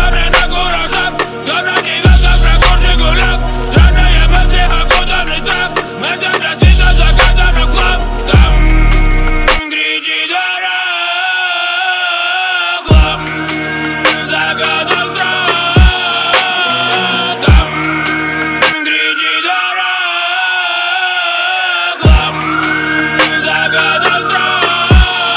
Пацаны на куражах, кто на девятках, прокурший гуляк. Странные мысли, окутанный страх. Мерседес и до заката на клаб. Там кричит двора, хлам, заката страх. Там кричит двора, хлам, заката страх.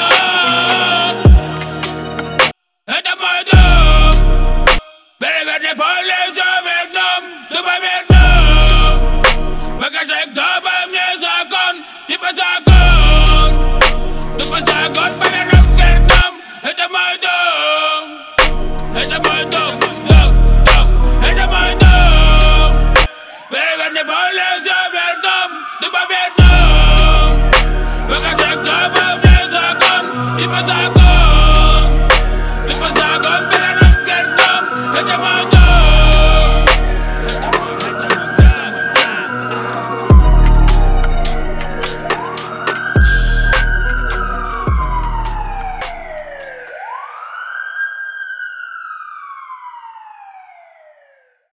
Это мой дом. Переверни поле вверх дном, тупо вверх дном. Покажи, кто по мне закон, типа закон. Тупо закон, повернув вверх дном. Это мой дом, это мой дом.